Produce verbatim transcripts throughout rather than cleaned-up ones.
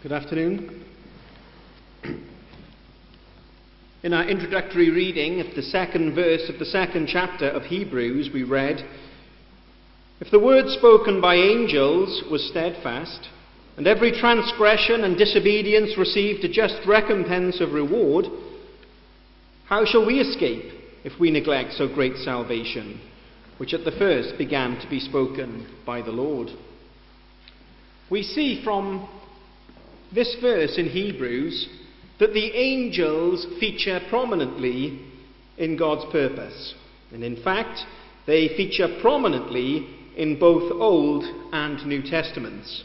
Good afternoon. In our introductory reading of the second verse of the second chapter of Hebrews, we read, "If the word spoken by angels was steadfast, and every transgression and disobedience received a just recompense of reward, how shall we escape if we neglect so great salvation, which at the first began to be spoken by the Lord?" We see from this verse in Hebrews that the angels feature prominently in God's purpose. And in fact, they feature prominently in both Old and New Testaments.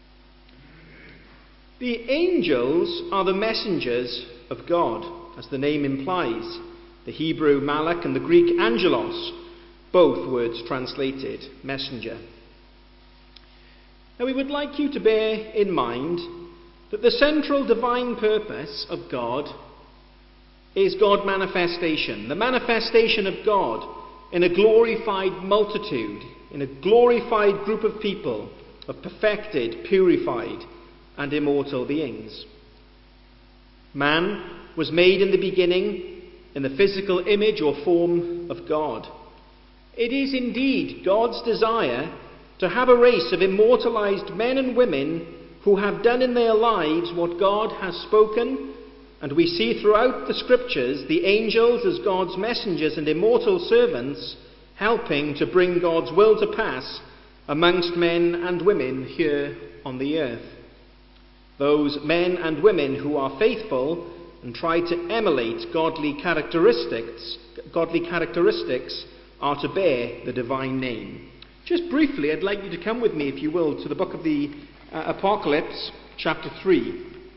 The angels are the messengers of God, as the name implies. The Hebrew malach and the Greek angelos, both words translated messenger. Now we would like you to bear in mind that the central divine purpose of God is God manifestation, the manifestation of God in a glorified multitude, in a glorified group of people, of perfected, purified, and immortal beings. Man was made in the beginning in the physical image or form of God. It is indeed God's desire to have a race of immortalized men and women who have done in their lives what God has spoken, and we see throughout the scriptures the angels as God's messengers and immortal servants helping to bring God's will to pass amongst men and women here on the earth. Those men and women who are faithful and try to emulate godly characteristics, godly characteristics are to bear the divine name. Just briefly, I'd like you to come with me, if you will, to the book of the Uh, Apocalypse, chapter three.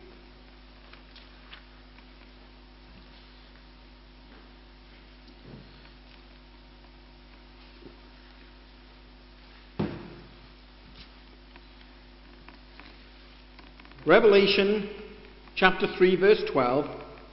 Revelation, chapter three, verse twelve.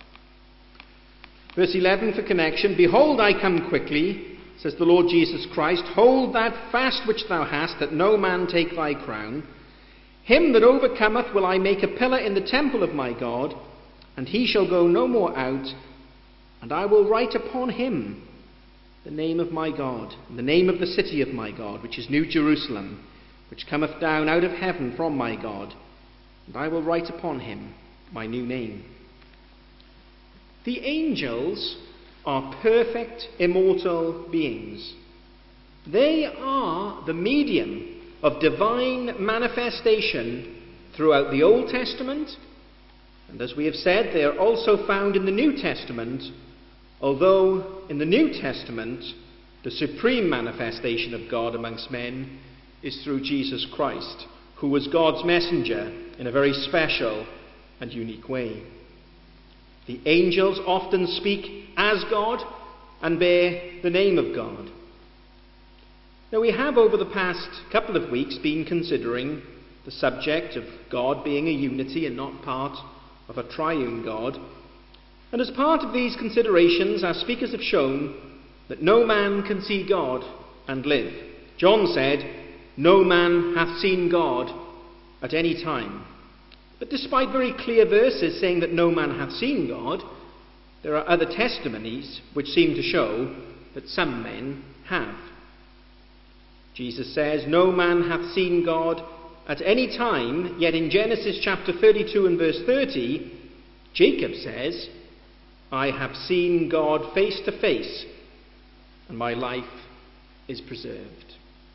Verse eleven for connection. "Behold, I come quickly, says the Lord Jesus Christ. Hold that fast which thou hast, that no man take thy crown. Him that overcometh will I make a pillar in the temple of my God, and he shall go no more out. And I will write upon him the name of my God, and the name of the city of my God, which is New Jerusalem, which cometh down out of heaven from my God. And I will write upon him my new name." The angels are perfect, immortal beings. They are the medium of divine manifestation throughout the Old Testament, and as we have said, they are also found in the New Testament, although in the New Testament the supreme manifestation of God amongst men is through Jesus Christ, who was God's messenger in a very special and unique way. The angels often speak as God and bear the name of God. Now, we have over the past couple of weeks been considering the subject of God being a unity and not part of a triune God. And as part of these considerations, our speakers have shown that no man can see God and live. John said, "No man hath seen God at any time." But despite very clear verses saying that no man hath seen God, there are other testimonies which seem to show that some men have. Jesus says, "No man hath seen God at any time," yet in Genesis chapter thirty-two and verse thirty, Jacob says, "I have seen God face to face, and my life is preserved."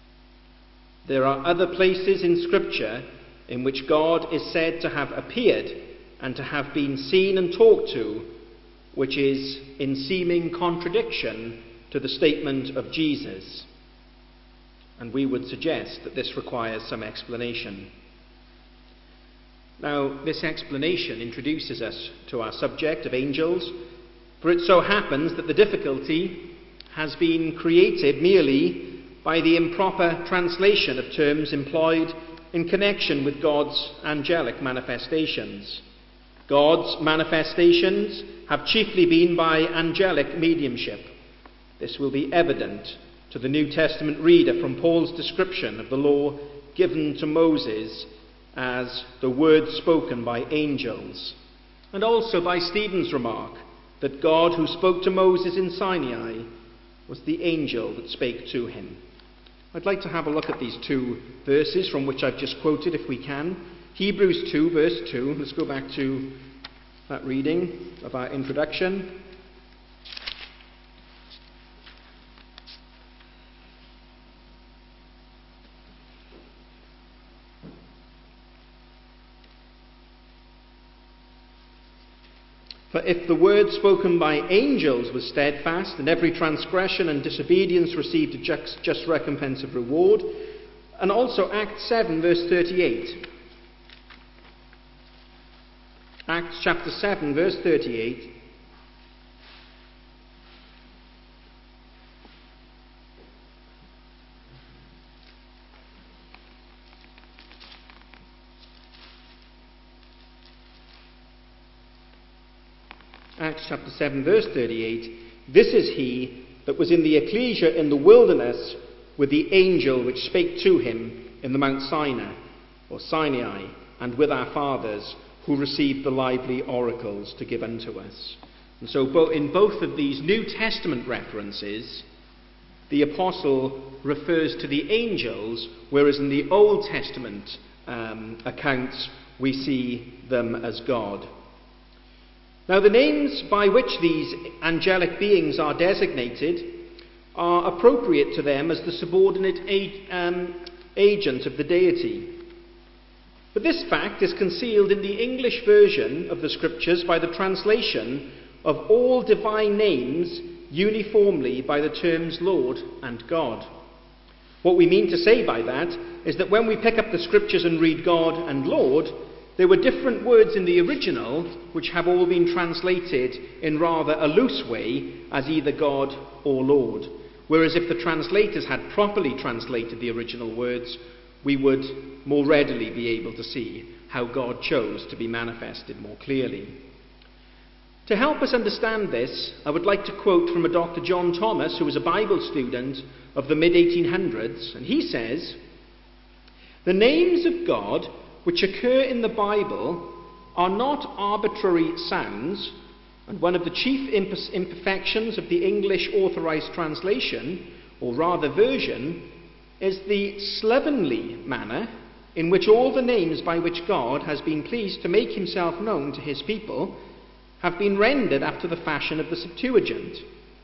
There are other places in Scripture in which God is said to have appeared and to have been seen and talked to, which is in seeming contradiction to the statement of Jesus. And we would suggest that this requires some explanation. Now, this explanation introduces us to our subject of angels, for it so happens that the difficulty has been created merely by the improper translation of terms employed in connection with God's angelic manifestations. God's manifestations have chiefly been by angelic mediumship. This will be evident to the New Testament reader from Paul's description of the law given to Moses as the word spoken by angels, and also by Stephen's remark that God who spoke to Moses in Sinai was the angel that spake to him. I'd like to have a look at these two verses from which I've just quoted, if we can. Hebrews two, verse two. Let's go back to that reading of our introduction. For if the word spoken by angels was steadfast, and every transgression and disobedience received a just, just recompense of reward, and also Acts seven, verse thirty-eight. Acts chapter seven, verse thirty-eight. Acts chapter seven, verse thirty-eight. This is he that was in the ecclesia in the wilderness with the angel which spake to him in the Mount Sinai, or Sinai, and with our fathers, who received the lively oracles to give unto us. And so in both of these New Testament references, the apostle refers to the angels, whereas in the Old Testament um, accounts we see them as God. Now, the names by which these angelic beings are designated are appropriate to them as the subordinate a- um, agent of the deity. But this fact is concealed in the English version of the Scriptures by the translation of all divine names uniformly by the terms Lord and God. What we mean to say by that is that when we pick up the Scriptures and read God and Lord, there were different words in the original which have all been translated in rather a loose way as either God or Lord. Whereas if the translators had properly translated the original words, we would more readily be able to see how God chose to be manifested more clearly. To help us understand this, I would like to quote from a Doctor John Thomas, who was a Bible student of the mid eighteen hundreds, and he says, "The names of God which occur in the Bible are not arbitrary sounds, and one of the chief imperfections of the English authorized translation, or rather version, is the slovenly manner in which all the names by which God has been pleased to make himself known to his people have been rendered after the fashion of the Septuagint,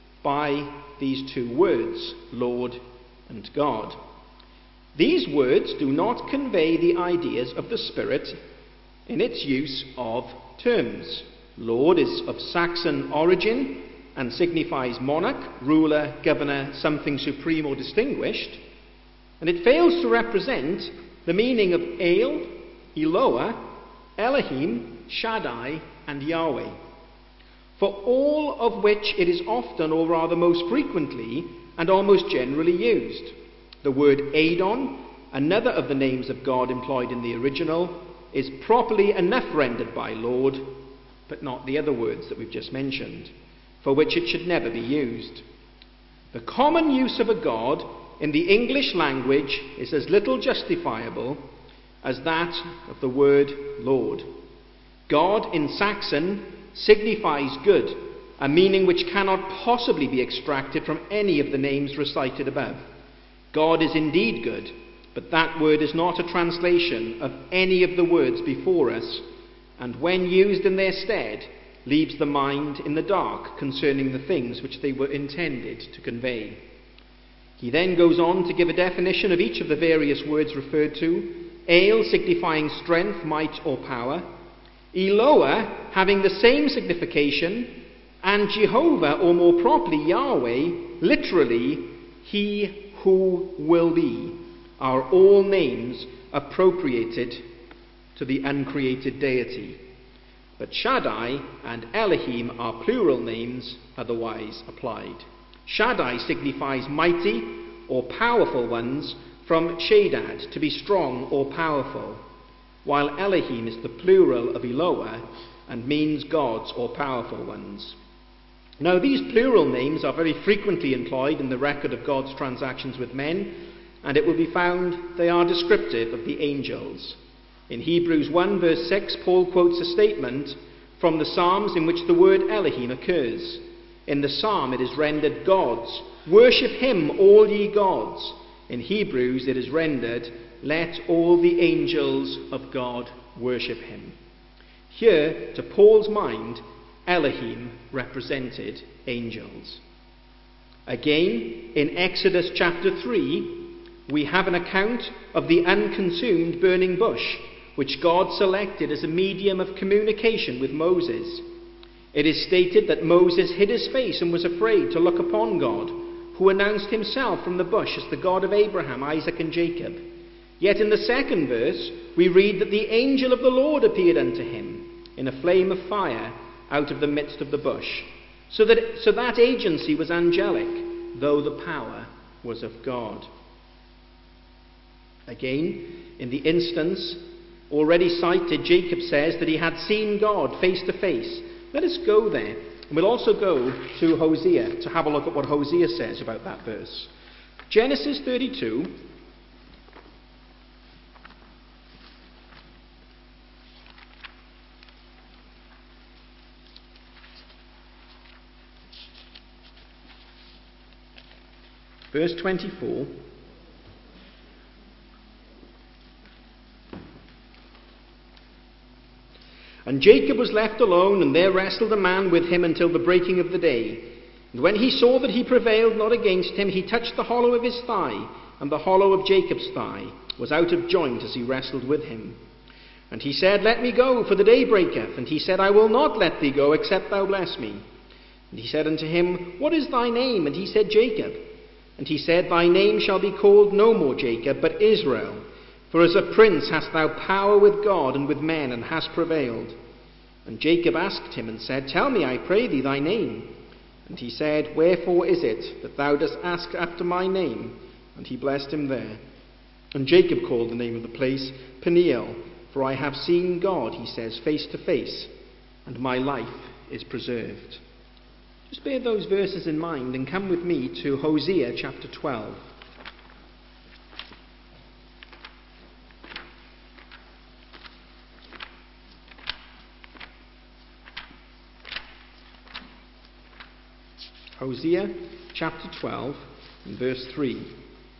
by these two words, Lord and God. These words do not convey the ideas of the Spirit in its use of terms. Lord is of Saxon origin and signifies monarch, ruler, governor, something supreme or distinguished, and it fails to represent the meaning of El, Eloah, Elohim, Shaddai, and Yahweh, for all of which it is often, or rather most frequently, and almost generally used. The word Adon, another of the names of God employed in the original, is properly enough rendered by Lord, but not the other words that we've just mentioned, for which it should never be used. The common use of a God in the English language is as little justifiable as that of the word Lord. God in Saxon signifies good, a meaning which cannot possibly be extracted from any of the names recited above. God is indeed good, but that word is not a translation of any of the words before us, and when used in their stead, leaves the mind in the dark concerning the things which they were intended to convey. He then goes on to give a definition of each of the various words referred to: El signifying strength, might, or power; Eloah having the same signification; and Jehovah, or more properly Yahweh, literally, he who will be, are all names appropriated to the uncreated deity. But Shaddai and Elohim are plural names otherwise applied. Shaddai signifies mighty or powerful ones, from Shaddad, to be strong or powerful, while Elohim is the plural of Eloah and means gods or powerful ones. Now, these plural names are very frequently employed in the record of God's transactions with men, and it will be found they are descriptive of the angels. In Hebrews one verse six, Paul quotes a statement from the Psalms in which the word Elohim occurs. In the psalm it is rendered gods. Worship him, all ye gods. In Hebrews it is rendered, let all the angels of God worship him. Here, to Paul's mind, Elohim represented angels. Again, in Exodus chapter three, we have an account of the unconsumed burning bush, which God selected as a medium of communication with Moses. It is stated that Moses hid his face and was afraid to look upon God, who announced himself from the bush as the God of Abraham, Isaac, and Jacob. Yet in the second verse, we read that the angel of the Lord appeared unto him in a flame of fire out of the midst of the bush. So that, so that agency was angelic, though the power was of God. Again, in the instance already cited, Jacob says that he had seen God face to face. Let us go there. And we'll also go to Hosea to have a look at what Hosea says about that verse. Genesis thirty-two. Verse twenty-four. And Jacob was left alone, and there wrestled a man with him until the breaking of the day. And when he saw that he prevailed not against him, he touched the hollow of his thigh, and the hollow of Jacob's thigh was out of joint as he wrestled with him. And he said, Let me go, for the day breaketh. And he said, I will not let thee go, except thou bless me. And he said unto him, What is thy name? And he said, Jacob. And he said, Thy name shall be called no more Jacob, but Israel. For as a prince hast thou power with God and with men, and hast prevailed. And Jacob asked him and said, Tell me, I pray thee, thy name. And he said, Wherefore is it that thou dost ask after my name? And he blessed him there. And Jacob called the name of the place Peniel, for I have seen God, he says, face to face, and my life is preserved. Just bear those verses in mind and come with me to Hosea chapter twelve. Hosea chapter twelve and verse three.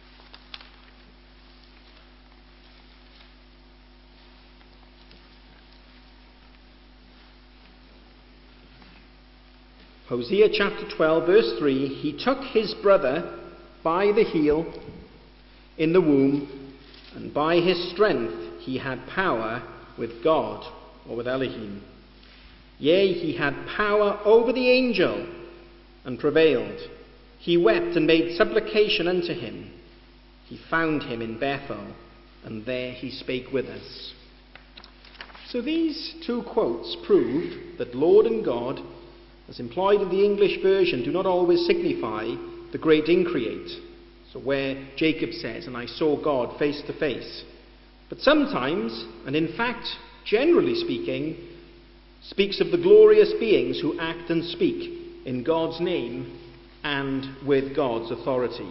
Hosea chapter twelve verse three. He took his brother by the heel in the womb, and by his strength he had power with God, or with Elohim. Yea, he had power over the angel, and prevailed. He wept and made supplication unto him. He found him in Bethel, and there he spake with us. So these two quotes prove that Lord and God, as employed in the English version, do not always signify the great increate. So where Jacob says, and I saw God face to face. But sometimes, and in fact, generally speaking, speaks of the glorious beings who act and speak in God's name and with God's authority.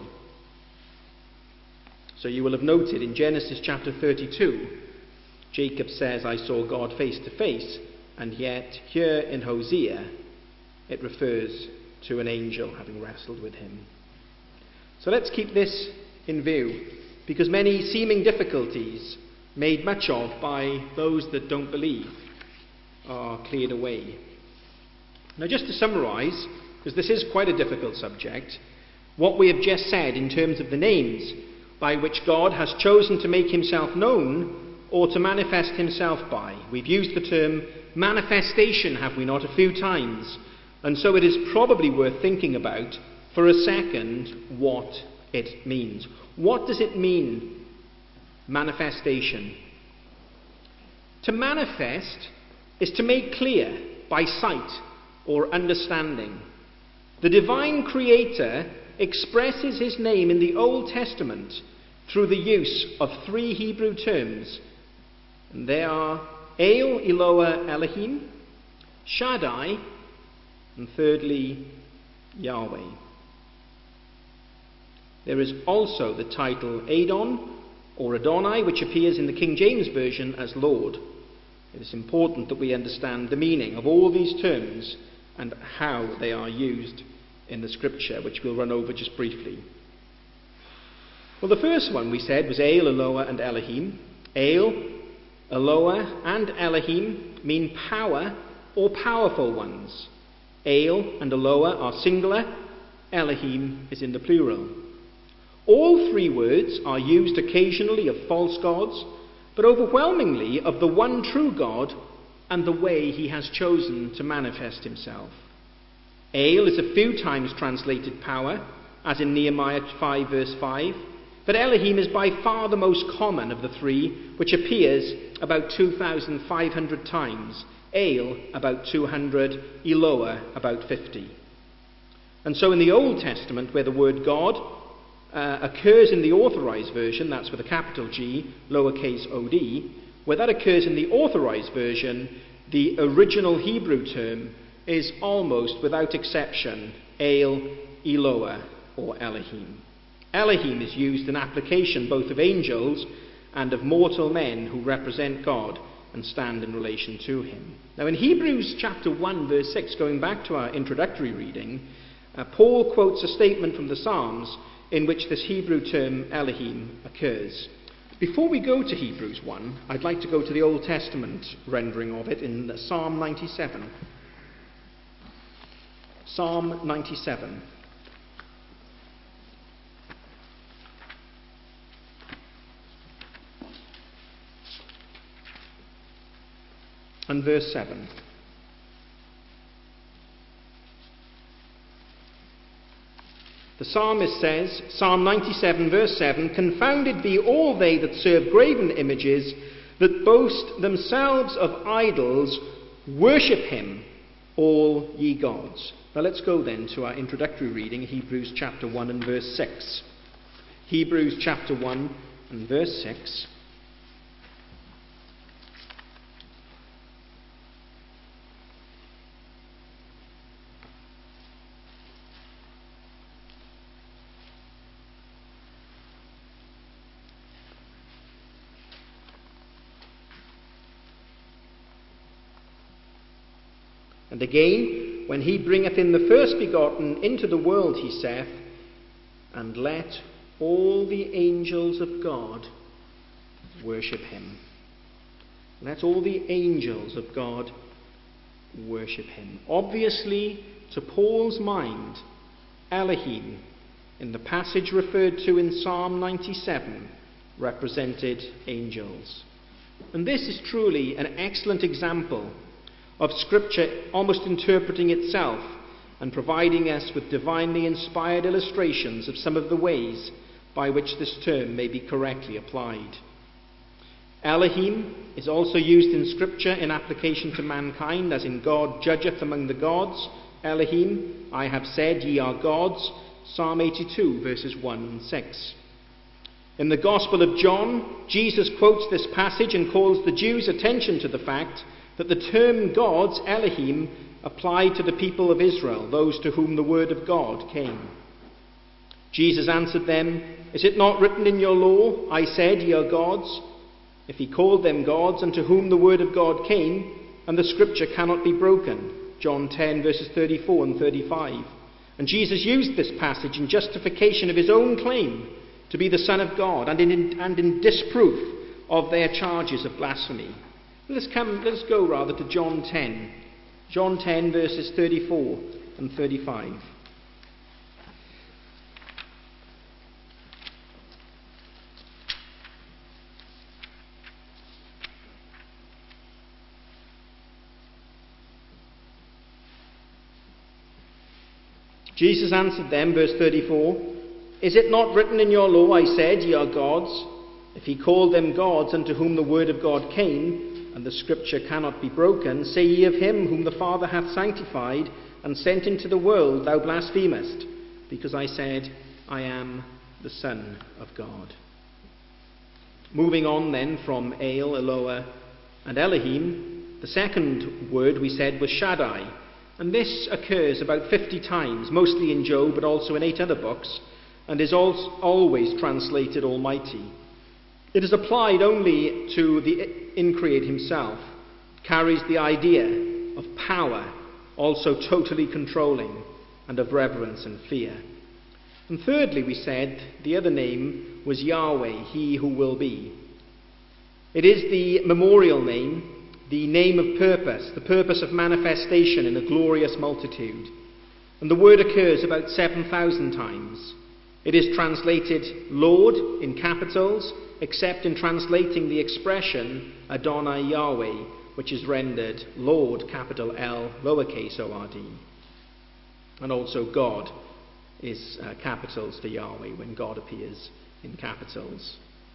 So you will have noted in Genesis chapter thirty-two, Jacob says, I saw God face to face, and yet here in Hosea, it refers to an angel having wrestled with him. So let's keep this in view, because many seeming difficulties made much of by those that don't believe are cleared away. Now, just to summarise, because this is quite a difficult subject, what we have just said in terms of the names by which God has chosen to make himself known or to manifest himself by. We've used the term manifestation, have we not, a few times, and so it is probably worth thinking about for a second what it means. What does it mean, manifestation? To manifest is to make clear by sight or understanding. The divine creator expresses his name in the Old Testament through the use of three Hebrew terms. And they are El, Eloah, Elohim, Shaddai, and thirdly, Yahweh. There is also the title Adon or Adonai, which appears in the King James Version as Lord. It is important that we understand the meaning of all these terms and how they are used in the Scripture, which we'll run over just briefly. Well, the first one we said was El, Eloah, and Elohim. El, Eloah, and Elohim mean power or powerful ones. El and Eloah are singular. Elohim is in the plural. All three words are used occasionally of false gods, but overwhelmingly of the one true God and the way he has chosen to manifest himself. El is a few times translated power, as in Nehemiah five verse five, but Elohim is by far the most common of the three, which appears about two thousand five hundred times, El about two hundred, Eloah about fifty. And so in the Old Testament, where the word God uh, occurs in the Authorized Version, that's with a capital G, lowercase od, where that occurs in the Authorized Version, the original Hebrew term is almost without exception El, Eloah, or Elohim. Elohim is used in application both of angels and of mortal men who represent God and stand in relation to him. Now in Hebrews chapter one verse six, going back to our introductory reading, uh, Paul quotes a statement from the Psalms in which this Hebrew term Elohim occurs. Before we go to Hebrews one, I'd like to go to the Old Testament rendering of it in Psalm ninety-seven. Psalm ninety-seven. And verse seven. The psalmist says, Psalm ninety-seven verse seven, "Confounded be all they that serve graven images, that boast themselves of idols, worship him, all ye gods." Now let's go then to our introductory reading, Hebrews chapter one and verse six. Hebrews chapter one and verse six. And again, when he bringeth in the first begotten into the world, he saith, "And let all the angels of God worship him." Let all the angels of God worship him. Obviously, to Paul's mind, Elohim, in the passage referred to in Psalm ninety-seven, represented angels. And this is truly an excellent example of Scripture almost interpreting itself and providing us with divinely inspired illustrations of some of the ways by which this term may be correctly applied. Elohim is also used in Scripture in application to mankind, as in God judgeth among the gods. Elohim, I have said, ye are gods. Psalm eighty-two, verses one and six. In the Gospel of John, Jesus quotes this passage and calls the Jews' attention to the fact that the term gods, Elohim, applied to the people of Israel, those to whom the word of God came. Jesus answered them, "Is it not written in your law, I said, ye are gods? If he called them gods, unto whom the word of God came, and the scripture cannot be broken." John ten, verses thirty-four and thirty-five. And Jesus used this passage in justification of his own claim to be the Son of God, and in, and in disproof of their charges of blasphemy. Let's, come, let's go rather to John ten. John ten, verses thirty-four and thirty-five. Jesus answered them, verse thirty-four, "Is it not written in your law, I said, ye are gods? If he called them gods, unto whom the word of God came, and the scripture cannot be broken, say ye of him whom the Father hath sanctified and sent into the world, thou blasphemest, because I said, I am the Son of God." Moving on then from El, Eloah, and Elohim, the second word we said was Shaddai. And this occurs about fifty times, mostly in Job, but also in eight other books, and is always translated Almighty. It is applied only to the Increate himself, carries the idea of power, also totally controlling, and of reverence and fear. And thirdly, we said the other name was Yahweh, he who will be. It is the memorial name, the name of purpose, the purpose of manifestation in a glorious multitude. And the word occurs about seven thousand times. It is translated Lord in capitals, except in translating the expression Adonai Yahweh, which is rendered Lord, capital L, lowercase o r d. And also God is uh, capitals for Yahweh when God appears in capitals.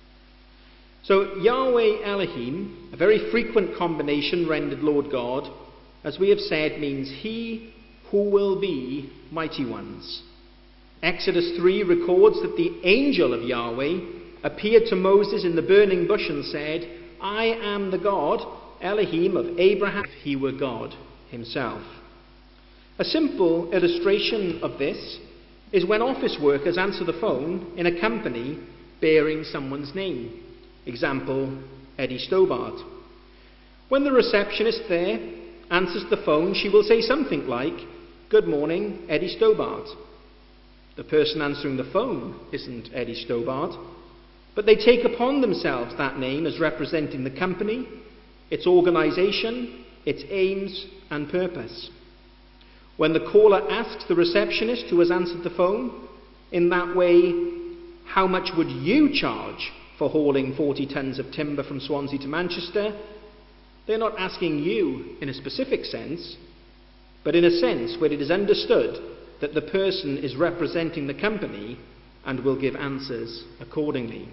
So Yahweh Elohim, a very frequent combination rendered Lord God, as we have said, means he who will be mighty ones. Exodus three records that the angel of Yahweh appeared to Moses in the burning bush and said, I am the God, Elohim of Abraham, if he were God himself. A simple illustration of this is when office workers answer the phone in a company bearing someone's name. Example, Eddie Stobart. When the receptionist there answers the phone, she will say something like, Good morning, Eddie Stobart. The person answering the phone isn't Eddie Stobart, but they take upon themselves that name as representing the company, its organisation, its aims and purpose. When the caller asks the receptionist who has answered the phone, in that way, how much would you charge for hauling forty tons of timber from Swansea to Manchester? They're not asking you in a specific sense, but in a sense where it is understood that the person is representing the company and will give answers accordingly.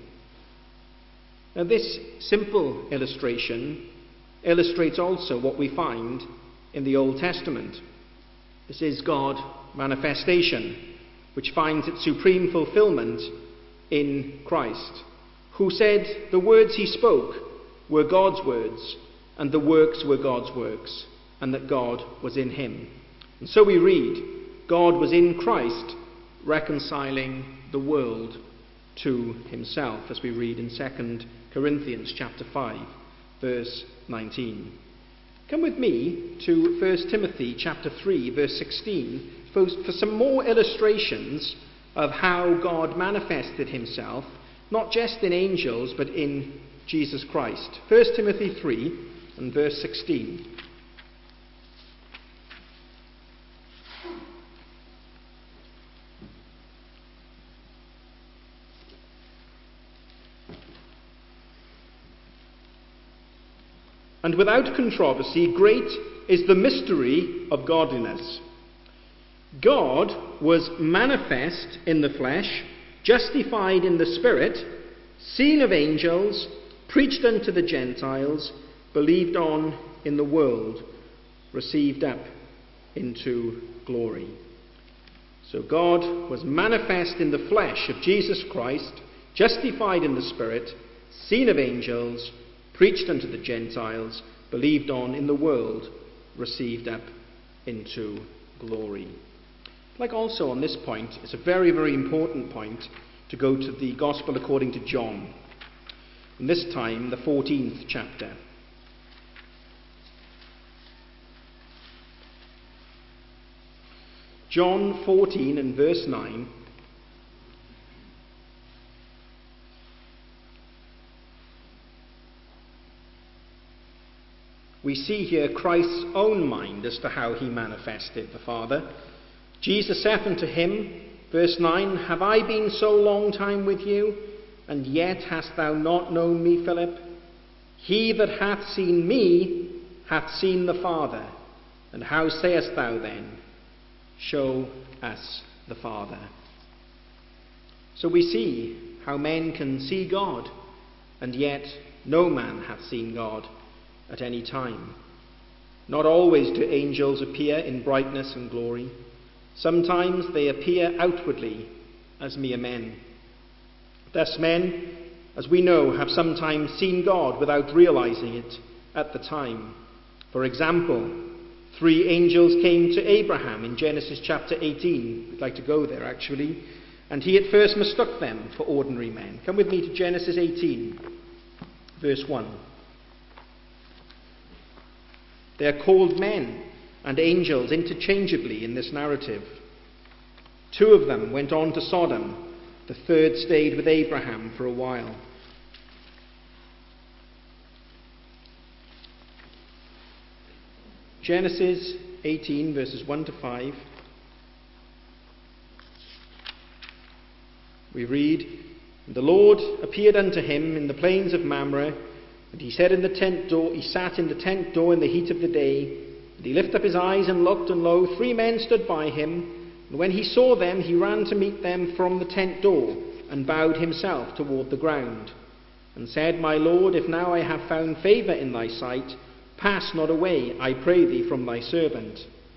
Now, this simple illustration illustrates also what we find in the Old Testament. This is God manifestation, which finds its supreme fulfillment in Christ, who said the words he spoke were God's words, and the works were God's works, and that God was in him. And so we read, God was in Christ, reconciling the world to himself, as we read in Second Corinthians chapter five, verse nineteen. Come with me to First Timothy chapter three, verse sixteen, for, for some more illustrations of how God manifested himself, not just in angels, but in Jesus Christ. First Timothy three and verse sixteen. And without controversy, great is the mystery of godliness. God was manifest in the flesh, justified in the Spirit, seen of angels, preached unto the Gentiles, believed on in the world, received up into glory. So God was manifest in the flesh of Jesus Christ, justified in the Spirit, seen of angels, preached unto the Gentiles, believed on in the world, received up into glory. Like also on this point, it's a very, very important point to go to the Gospel according to John. And this time, the fourteenth chapter. John fourteen and verse nine. We see here Christ's own mind as to how he manifested the Father. Jesus saith unto him, verse nine, Have I been so long time with you, and yet hast thou not known me, Philip? He that hath seen me hath seen the Father. And how sayest thou then, Show us the Father? So we see how men can see God, and yet no man hath seen God at any time. Not always do angels appear in brightness and glory. Sometimes they appear outwardly as mere men. Thus men, as we know, have sometimes seen God without realizing it at the time. For example, three angels came to Abraham in Genesis chapter eighteen. We'd like to go there actually. and he at first mistook them for ordinary men. Come with me to Genesis eighteen, verse one. They are called men and angels interchangeably in this narrative. Two of them went on to Sodom. The third stayed with Abraham for a while. Genesis eighteen, verses one to five. We read, "The Lord appeared unto him in the plains of Mamre, and he said in the tent door, he sat in the tent door in the heat of the day, and he lifted up his eyes and looked, and lo, three men stood by him. And when he saw them, he ran to meet them from the tent door, and bowed himself toward the ground, and said, My Lord, if now I have found favour in thy sight, pass not away, I pray thee, from thy servant.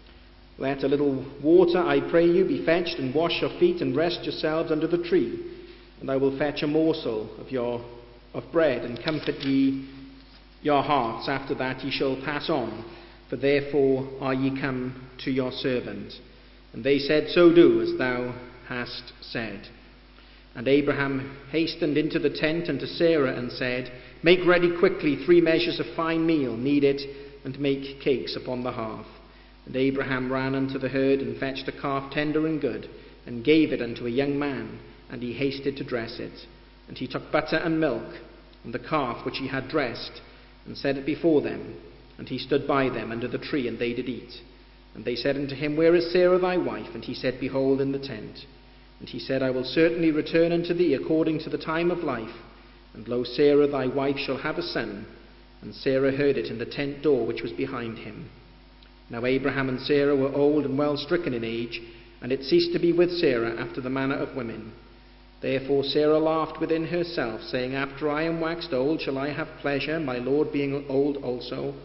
Let a little water, I pray you, be fetched, and wash your feet, and rest yourselves under the tree. And I will fetch a morsel of your of bread, and comfort ye your hearts. After that ye shall pass on, for therefore are ye come to your servant. And they said, So do as thou hast said. And Abraham hastened into the tent unto Sarah, and said, Make ready quickly three measures of fine meal, knead it, and make cakes upon the hearth. And Abraham ran unto the herd, and fetched a calf tender and good, and gave it unto a young man, and he hasted to dress it. And he took butter and milk, and the calf which he had dressed, and set it before them. And he stood by them under the tree, and they did eat. And they said unto him, Where is Sarah thy wife? And he said, Behold, in the tent. And he said, I will certainly return unto thee according to the time of life. And lo, Sarah thy wife shall have a son. And Sarah heard it in the tent door which was behind him. Now Abraham and Sarah were old and well stricken in age, and it ceased to be with Sarah after the manner of women. Therefore Sarah laughed within herself, saying, After I am waxed old, shall I have pleasure, my Lord being old also?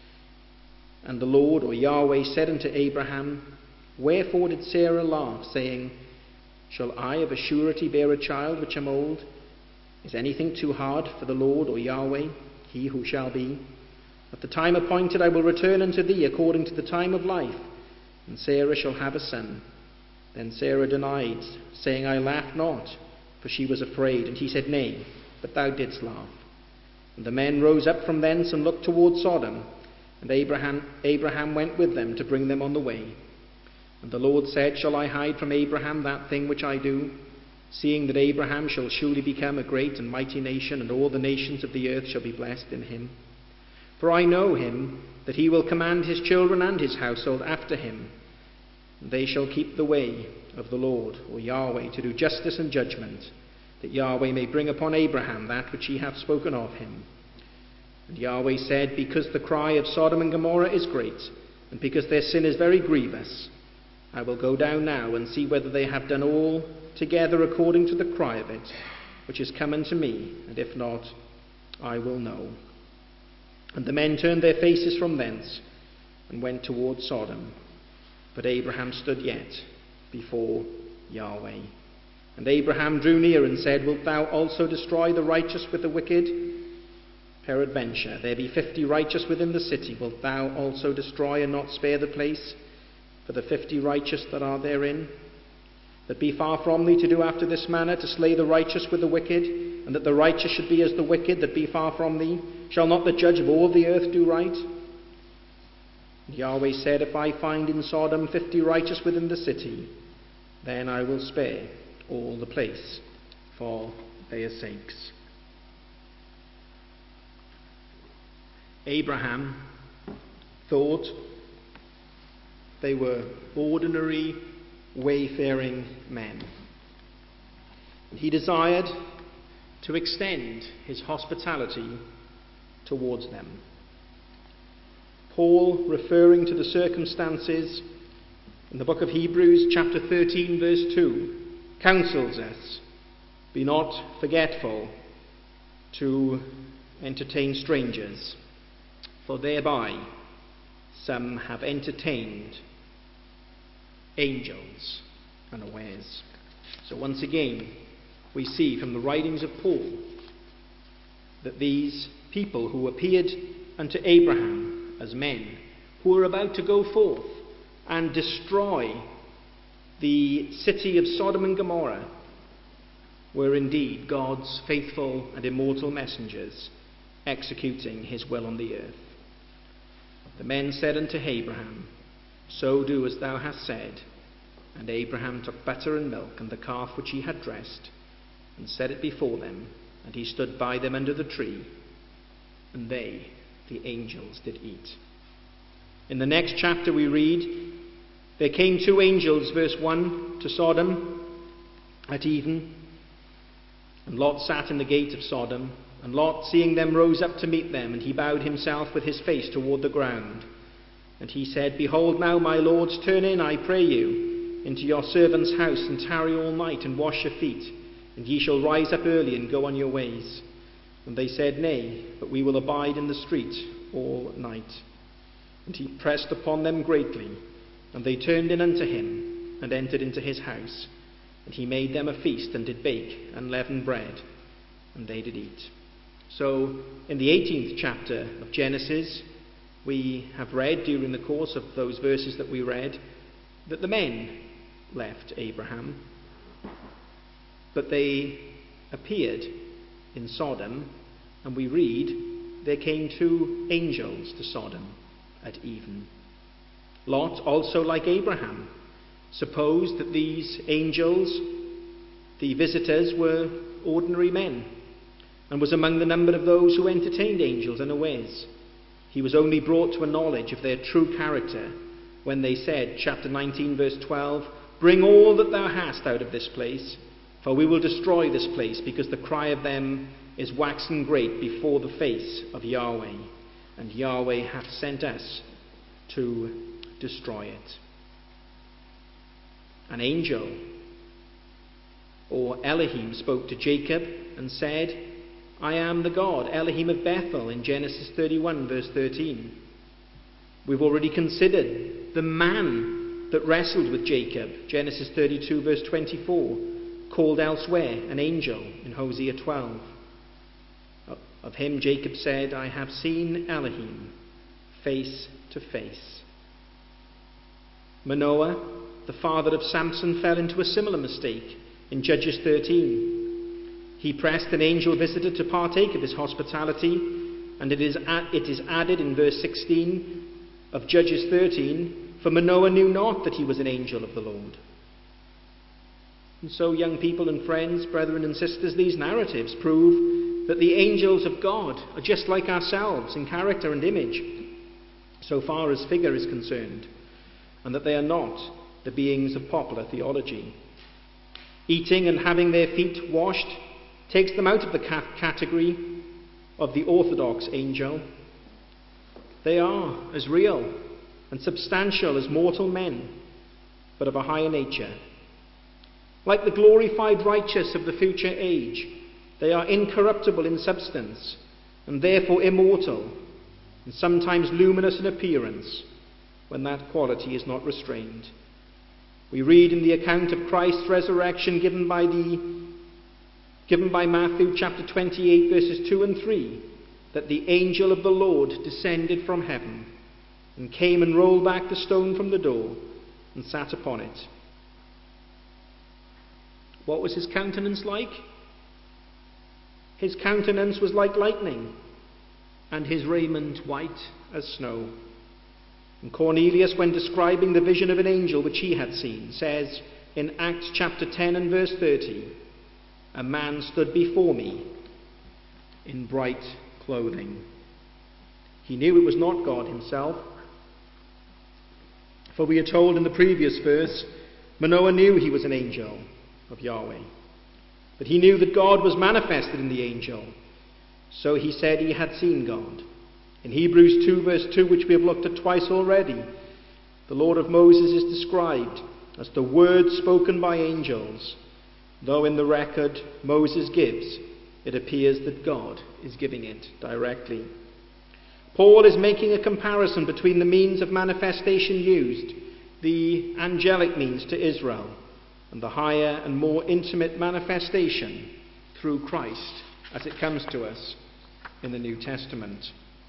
And the Lord, or Yahweh, said unto Abraham, Wherefore did Sarah laugh, saying, Shall I of a surety bear a child which am old? Is anything too hard for the Lord, or Yahweh, he who shall be? At the time appointed I will return unto thee according to the time of life, and Sarah shall have a son. Then Sarah denied, saying, I laughed not, for she was afraid. And he said, Nay, but thou didst laugh. And the men rose up from thence and looked toward Sodom, and Abraham, Abraham went with them to bring them on the way. And the Lord said, Shall I hide from Abraham that thing which I do, seeing that Abraham shall surely become a great and mighty nation, and all the nations of the earth shall be blessed in him? For I know him, that he will command his children and his household after him, and they shall keep the way of the Lord, or Yahweh, to do justice and judgment, that Yahweh may bring upon Abraham that which he hath spoken of him. And Yahweh said, Because the cry of Sodom and Gomorrah is great, and because their sin is very grievous, I will go down now and see whether they have done all together according to the cry of it, which is come unto me, and if not, I will know. And the men turned their faces from thence, and went toward Sodom. But Abraham stood yet before Yahweh. And Abraham drew near and said, Wilt thou also destroy the righteous with the wicked? Peradventure, there be fifty righteous within the city. Wilt thou also destroy and not spare the place for the fifty righteous that are therein? That be far from thee to do after this manner, to slay the righteous with the wicked, and that the righteous should be as the wicked, that be far from thee. Shall not the judge of all the earth do right? And Yahweh said, If I find in Sodom fifty righteous within the city, then I will spare all the place for their sakes. Abraham thought they were ordinary, wayfaring men. And he desired to extend his hospitality towards them. Paul, referring to the circumstances in the book of Hebrews, chapter thirteen, verse two, counsels us, Be not forgetful to entertain strangers, for thereby some have entertained angels unawares. So once again, we see from the writings of Paul that these people who appeared unto Abraham as men who were about to go forth and destroy the city of Sodom and Gomorrah, were indeed God's faithful and immortal messengers, executing his will on the earth. The men said unto Abraham, So do as thou hast said. And Abraham took butter and milk and the calf which he had dressed, and set it before them, and he stood by them under the tree, and they, the angels, did eat. In the next chapter we read, There came two angels, verse one, to Sodom at even, and Lot sat in the gate of Sodom, and Lot, seeing them, rose up to meet them, and he bowed himself with his face toward the ground. And he said, Behold now, my lords, turn in, I pray you, into your servant's house, and tarry all night, and wash your feet, and ye shall rise up early, and go on your ways. And they said, Nay, but we will abide in the street all night. And he pressed upon them greatly, and they turned in unto him, and entered into his house. And he made them a feast, and did bake unleavened bread, and they did eat. So, in the eighteenth chapter of Genesis, we have read during the course of those verses that we read, that the men left Abraham, but they appeared in Sodom, and we read, There came two angels to Sodom at even. Lot, also like Abraham, supposed that these angels, the visitors, were ordinary men, and was among the number of those who entertained angels unawares. He was only brought to a knowledge of their true character when they said, chapter nineteen, verse twelve, Bring all that thou hast out of this place, for we will destroy this place, because the cry of them is waxen great before the face of Yahweh, and Yahweh hath sent us to destroy it. An angel, or Elohim, spoke to Jacob and said, I am the God, Elohim of Bethel, in Genesis thirty-one, verse thirteen. We've already considered the man that wrestled with Jacob, Genesis thirty-two, verse twenty-four, called elsewhere an angel in Hosea twelve. Of him Jacob said, I have seen Elohim face to face. Manoah, the father of Samson, fell into a similar mistake in Judges thirteen. He pressed an angel visitor to partake of his hospitality, and it is, ad- it is added in verse sixteen of Judges thirteen, For Manoah knew not that he was an angel of the Lord. And so, young people and friends, brethren and sisters, these narratives prove that the angels of God are just like ourselves in character and image, so far as figure is concerned, and that they are not the beings of popular theology. Eating and having their feet washed takes them out of the cat- category of the orthodox angel. They are as real and substantial as mortal men, but of a higher nature. Like the glorified righteous of the future age, they are incorruptible in substance, and therefore immortal, and sometimes luminous in appearance, when that quality is not restrained. We read in the account of Christ's resurrection given by the given by Matthew chapter twenty-eight, verses two and three, that the angel of the Lord descended from heaven, and came and rolled back the stone from the door, and sat upon it. What was his countenance like? His countenance was like lightning, and his raiment white as snow. And Cornelius, when describing the vision of an angel which he had seen, says in Acts chapter ten and verse thirty, A man stood before me in bright clothing. He knew it was not God himself, for we are told in the previous verse, Manoah knew he was an angel of Yahweh. But he knew that God was manifested in the angel, so he said he had seen God. In Hebrews two, verse two, which we have looked at twice already, the Lord of Moses is described as the word spoken by angels, though in the record Moses gives, it appears that God is giving it directly. Paul is making a comparison between the means of manifestation used, the angelic means to Israel, and the higher and more intimate manifestation through Christ as it comes to us in the New Testament.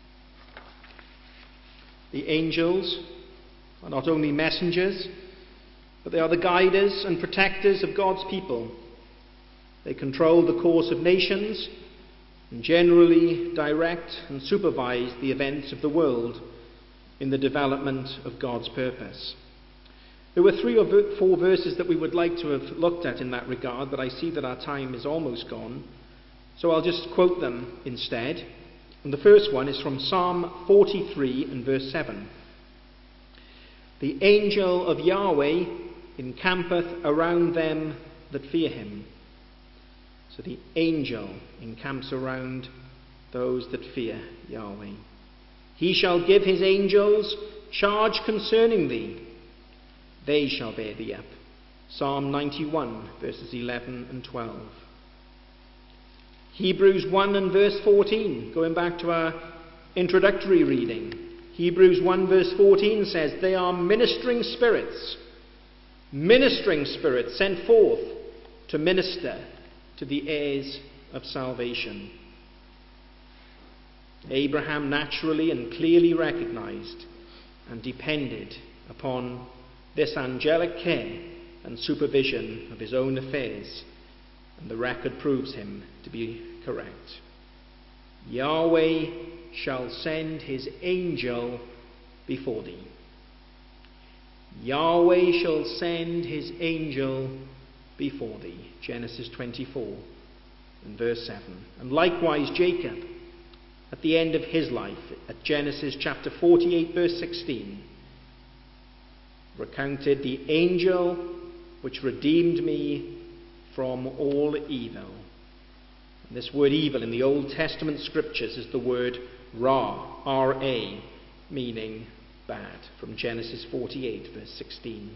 The angels are not only messengers, but they are the guiders and protectors of God's people. They control the course of nations and generally direct and supervise the events of the world in the development of God's purpose. There were three or four verses that we would like to have looked at in that regard, but I see that our time is almost gone, so I'll just quote them instead. And the first one is from Psalm forty-three and verse seven. The angel of Yahweh encampeth around them that fear him. So the angel encamps around those that fear Yahweh. He shall give his angels charge concerning thee. They shall bear thee up. Psalm ninety-one, verses eleven and twelve. Hebrews one and verse fourteen, going back to our introductory reading. Hebrews one verse fourteen says, they are ministering spirits, ministering spirits sent forth to minister to the heirs of salvation. Abraham naturally and clearly recognized and depended upon this angelic care and supervision of his own affairs, and the record proves him to be correct. Yahweh shall send his angel before thee. Yahweh shall send his angel before thee. Genesis twenty-four and verse seven. And likewise Jacob, at the end of his life, at Genesis chapter forty-eight verse sixteen, recounted the angel which redeemed me from all evil. And this word evil in the Old Testament scriptures is the word Ra, R A, meaning bad, from Genesis forty-eight verse sixteen.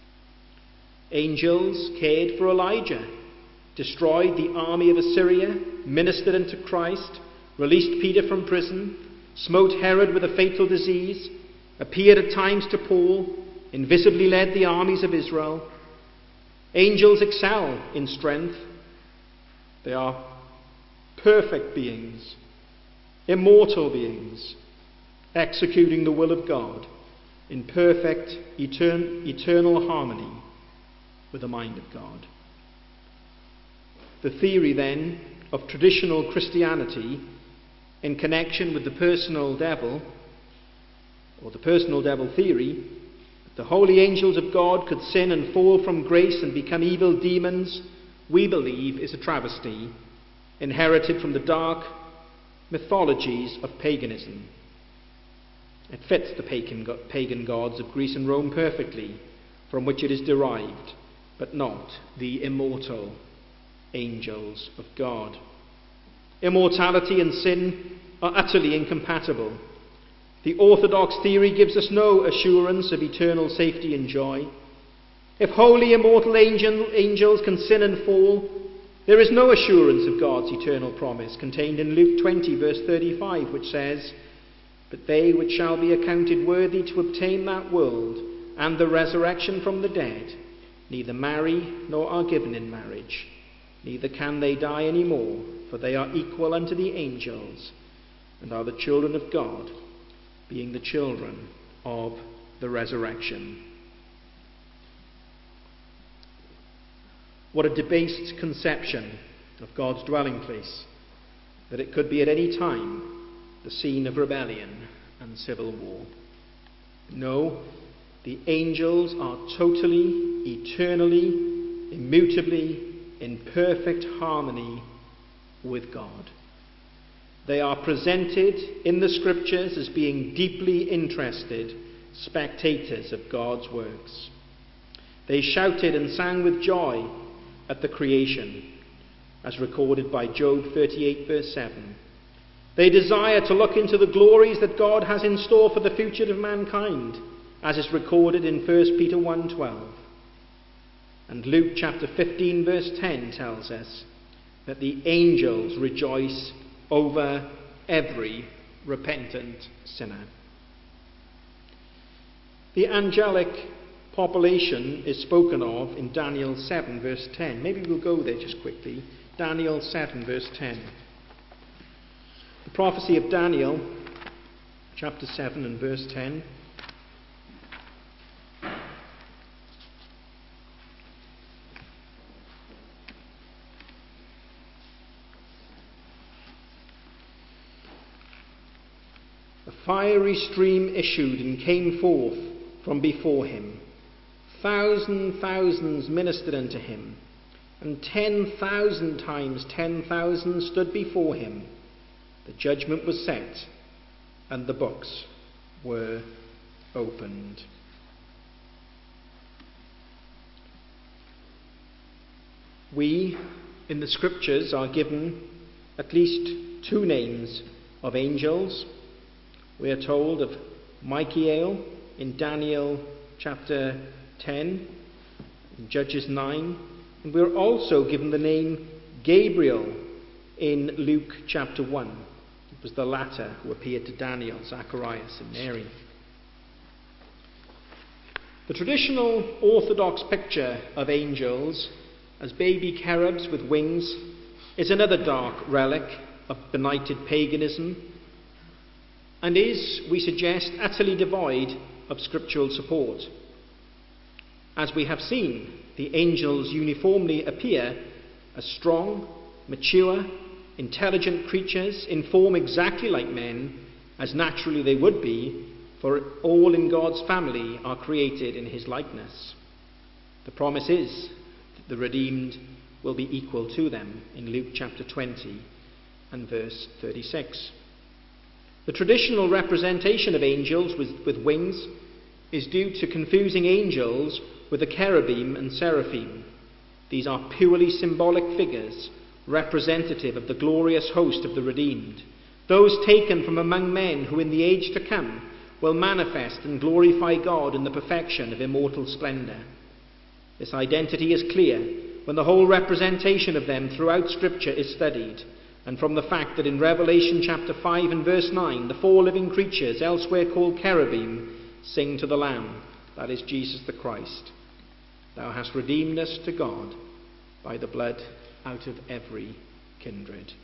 Angels cared for Elijah, destroyed the army of Assyria, ministered unto Christ, released Peter from prison, smote Herod with a fatal disease, appeared at times to Paul, invisibly led the armies of Israel. Angels excel in strength. They are perfect beings, immortal beings, executing the will of God in perfect, etern- eternal harmony with the mind of God. The theory, then, of traditional Christianity in connection with the personal devil, or the personal devil theory, that the holy angels of God could sin and fall from grace and become evil demons, we believe is a travesty inherited from the dark mythologies of paganism. It fits the pagan, pagan gods of Greece and Rome perfectly, from which it is derived, but not the immortal angels of God. Immortality and sin are utterly incompatible. The orthodox theory gives us no assurance of eternal safety and joy. If holy immortal angel, angels can sin and fall, there is no assurance of God's eternal promise contained in Luke twenty verse thirty-five, which says, but they which shall be accounted worthy to obtain that world and the resurrection from the dead neither marry nor are given in marriage, neither can they die any more, for they are equal unto the angels, and are the children of God, being the children of the resurrection. What a debased conception of God's dwelling place, that it could be at any time the scene of rebellion and civil war. No, the angels are totally, eternally, immutably in perfect harmony with God. They are presented in the scriptures as being deeply interested spectators of God's works. They shouted and sang with joy at the creation, as recorded by Job thirty-eight verse seven. They desire to look into the glories that God has in store for the future of mankind, as is recorded in First Peter one twelve. And Luke chapter fifteen verse ten tells us that the angels rejoice over every repentant sinner. The angelic population is spoken of in Daniel seven verse ten. Maybe we'll go there just quickly. Daniel seven verse ten. The prophecy of Daniel chapter seven and verse ten. A fiery stream issued and came forth from before him. Thousand thousands ministered unto him, and ten thousand times ten thousand stood before him. The judgment was set, and the books were opened. We, in the scriptures, are given at least two names of angels. We are told of Michael in Daniel chapter ten, in Judges nine, and we are also given the name Gabriel in Luke chapter one. It was the latter who appeared to Daniel, Zacharias, and Mary. The traditional Orthodox picture of angels as baby cherubs with wings is another dark relic of benighted paganism, and is, we suggest, utterly devoid of scriptural support. As we have seen, the angels uniformly appear as strong, mature, intelligent creatures in form exactly like men, as naturally they would be, for all in God's family are created in his likeness. The promise is that the redeemed will be equal to them in Luke chapter twenty and verse thirty-six. The traditional representation of angels with, with wings is due to confusing angels with the cherubim and seraphim. These are purely symbolic figures, representative of the glorious host of the redeemed, those taken from among men who in the age to come will manifest and glorify God in the perfection of immortal splendour. This identity is clear when the whole representation of them throughout Scripture is studied, and from the fact that in Revelation chapter five and verse nine, the four living creatures, elsewhere called cherubim, sing to the Lamb, that is Jesus the Christ, "Thou hast redeemed us to God by the blood out of every kindred."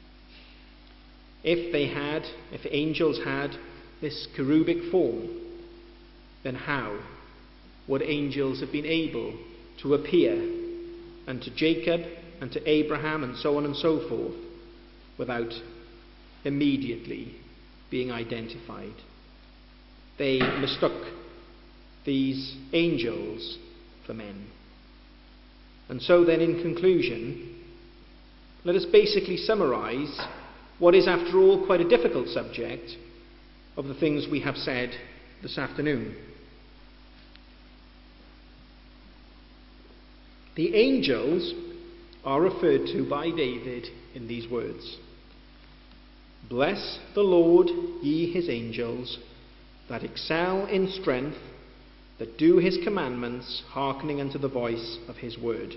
If they had, if angels had this cherubic form, then how would angels have been able to appear unto Jacob and to Abraham and so on and so forth without immediately being identified? They mistook these angels for men. And so then, in conclusion, let us basically summarize what is, after all, quite a difficult subject of the things we have said this afternoon. The angels are referred to by David in these words: "Bless the Lord, ye his angels, that excel in strength, that do his commandments, hearkening unto the voice of his word."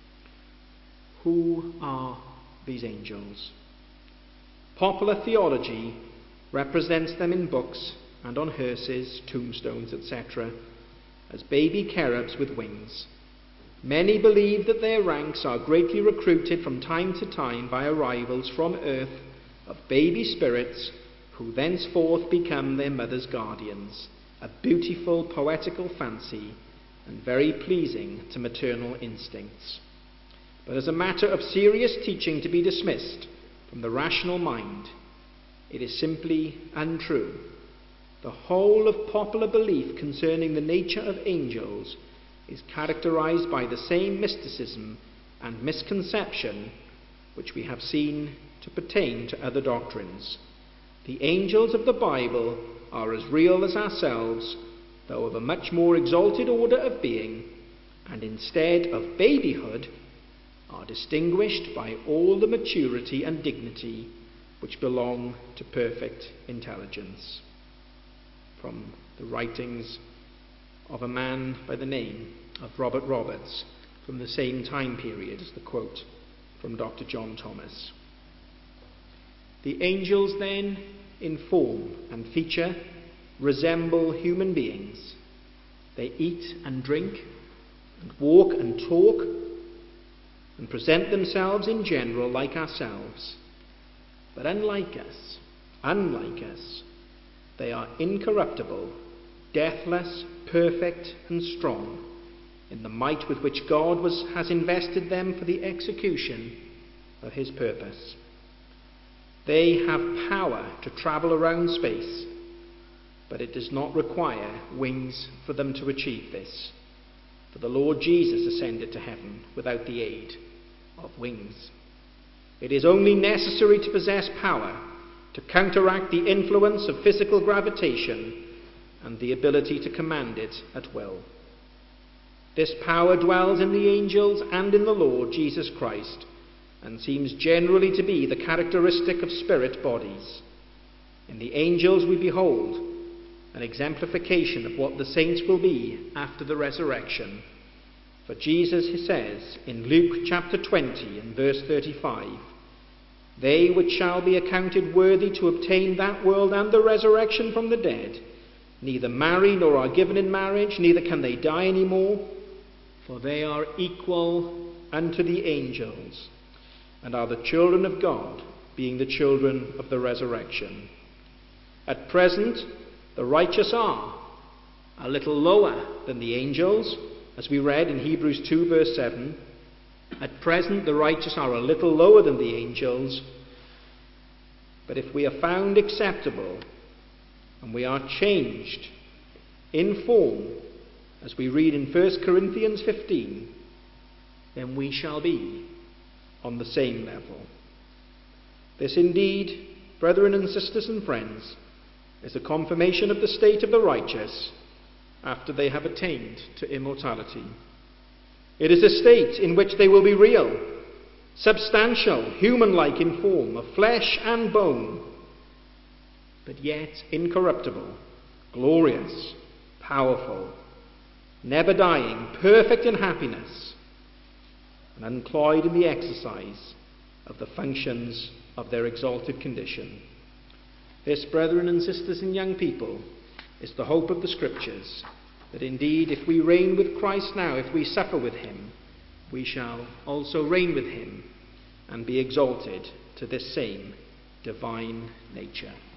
Who are these angels? Popular theology represents them in books and on hearses, tombstones, et cetera, as baby cherubs with wings. Many believe that their ranks are greatly recruited from time to time by arrivals from earth of baby spirits who thenceforth become their mother's guardians, a beautiful poetical fancy and very pleasing to maternal instincts. But as a matter of serious teaching to be dismissed from the rational mind, it is simply untrue. The whole of popular belief concerning the nature of angels is characterized by the same mysticism and misconception which we have seen to pertain to other doctrines. The angels of the Bible are as real as ourselves, though of a much more exalted order of being, and instead of babyhood, are distinguished by all the maturity and dignity which belong to perfect intelligence. From the writings of a man by the name of Robert Roberts, from the same time period as the quote from Doctor John Thomas. The angels then, in form and feature, resemble human beings. They eat and drink, and walk and talk, and present themselves in general like ourselves. But unlike us, unlike us, they are incorruptible, deathless, perfect, and strong in the might with which God was, has invested them for the execution of his purpose. They have power to travel around space, but it does not require wings for them to achieve this. For the Lord Jesus ascended to heaven without the aid of wings. It is only necessary to possess power to counteract the influence of physical gravitation and the ability to command it at will. This power dwells in the angels and in the Lord Jesus Christ, and seems generally to be the characteristic of spirit bodies. In the angels we behold an exemplification of what the saints will be after the resurrection. For Jesus, he says in Luke chapter twenty and verse thirty-five, "They which shall be accounted worthy to obtain that world and the resurrection from the dead, neither marry nor are given in marriage, neither can they die any more, for they are equal unto the angels, and are the children of God, being the children of the resurrection." At present, the righteous are a little lower than the angels, as we read in Hebrews two verse seven. At present, the righteous are a little lower than the angels, but if we are found acceptable and we are changed in form, as we read in First Corinthians fifteen, then we shall be on the same level. This indeed, brethren and sisters and friends, is a confirmation of the state of the righteous after they have attained to immortality. It is a state in which they will be real, substantial, human-like in form, of flesh and bone, but yet incorruptible, glorious, powerful, never dying, perfect in happiness, and uncloyed in the exercise of the functions of their exalted condition. This, brethren and sisters and young people, is the hope of the Scriptures, that indeed if we reign with Christ now, if we suffer with him, we shall also reign with him and be exalted to this same divine nature.